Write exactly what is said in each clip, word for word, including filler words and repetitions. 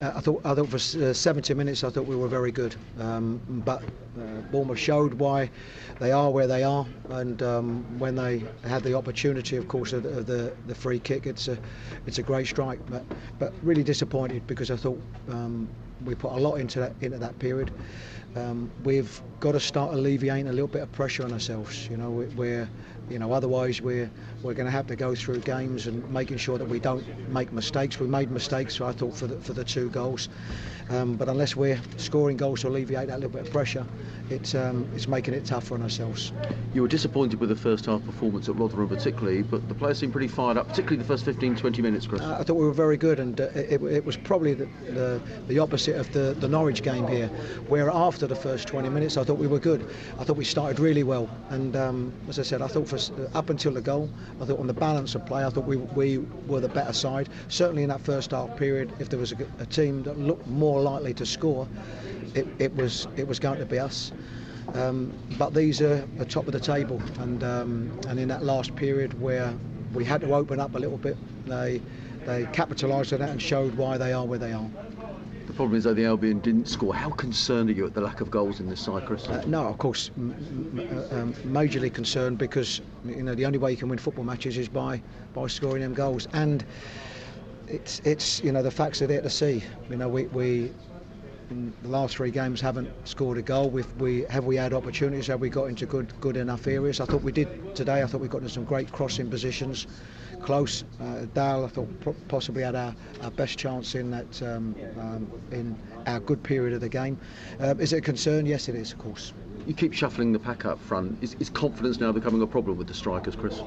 Uh, I thought I thought for uh, seventy minutes I thought we were very good, um, but uh, Bournemouth showed why they are where they are, and um, when they had the opportunity, of course, of the, of the the free kick, it's a it's a great strike. But but really disappointed because I thought um, we put a lot into that into that period. Um, we've got to start alleviating a little bit of pressure on ourselves. You know, we're you know otherwise we're we're going to have to go through games and making sure that we don't make mistakes. We made mistakes, I thought, for the, for the two goals, um, but unless we're scoring goals to alleviate that little bit of pressure, it's um, it's making it tougher on ourselves. You were disappointed with the first half performance at Rotherham particularly, but the players seemed pretty fired up, particularly the first fifteen to twenty minutes, Chris. Uh, I thought we were very good, and uh, it, it was probably the, the, the opposite of the, the Norwich game here, where after the first twenty minutes I thought we were good. I thought we started really well, and um, as I said, I thought for, up until the goal, I thought on the balance of play, I thought we, we were the better side. Certainly in that first half period, if there was a, a team that looked more likely to score, it, it was it was going to be us. Um, but these are the top of the table, and um, and in that last period where we had to open up a little bit, they they capitalised on that and showed why they are where they are. The problem is, though, the Albion didn't score. How concerned are you at the lack of goals in this side, Chris? Uh, no, of course, m m um, majorly concerned, because you know the only way you can win football matches is by by scoring them goals, and it's it's you know the facts are there to see. You know we we. In the last three games haven't scored a goal. We've, we have we had opportunities? Have we got into good good enough areas? I thought we did today. I thought we got into some great crossing positions, close. Uh, Dale, I thought possibly had our, our best chance in that um, um, in our good period of the game. Uh, is it a concern? Yes, it is, of course. You keep shuffling the pack up front. Is, is confidence now becoming a problem with the strikers, Chris?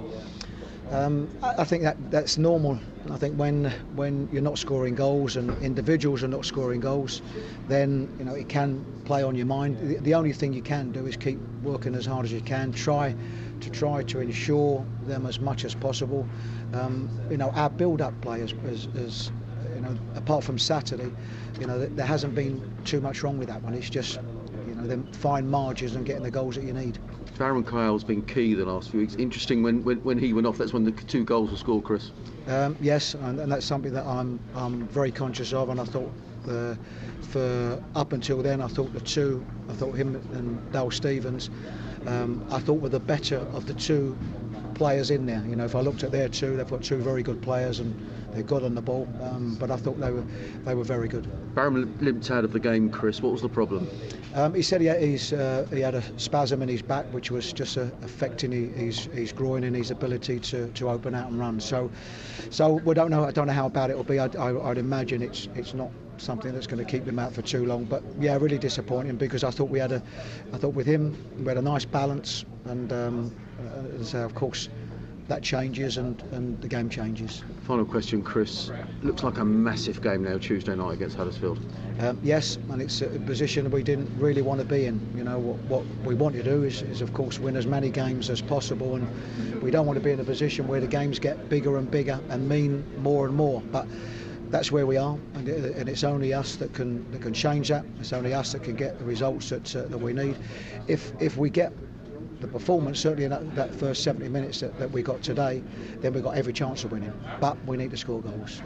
Um, I, I think that that's normal. I think when when you're not scoring goals and individuals are not scoring goals, then you know it can play on your mind. The, the only thing you can do is keep working as hard as you can. Try to try to ensure them as much as possible. Um, you know our build-up play as, as, as you know apart from Saturday, you know there hasn't been too much wrong with that one. It's just you know them fine margins and getting the goals that you need. Aaron Kayal's been key the last few weeks. Interesting, when, when when he went off, that's when the two goals were scored, Chris. Um, yes, and, and that's something that I'm I'm very conscious of, and I thought uh, for up until then, I thought the two, I thought him and Dale Stephens, um, I thought were the better of the two players in there. You know, if I looked at their two, they've got two very good players and they're good on the ball. Um, but I thought they were they were very good. Barham limped out of the game, Chris. What was the problem? Um, he said he had, he's, uh, he had a spasm in his back, which was just uh, affecting his, his groin and his ability to, to open out and run. So, so we don't know. I don't know how bad it will be. I, I, I'd imagine it's it's not something that's going to keep him out for too long. But yeah, really disappointing, because I thought we had a, I thought with him we had a nice balance, and um, uh, so of course that changes and, and the game changes. Final question, Chris. Looks like a massive game now Tuesday night against Huddersfield. Um, yes, and it's a position we didn't really want to be in. You know, what, what we want to do is, is, of course, win as many games as possible, and we don't want to be in a position where the games get bigger and bigger and mean more and more. But that's where we are, and, it, and it's only us that can that can change that. It's only us that can get the results that uh, that we need. If if we get the performance, certainly in that, that first seventy minutes that, that we got today, then we've got every chance of winning. But we need to score goals.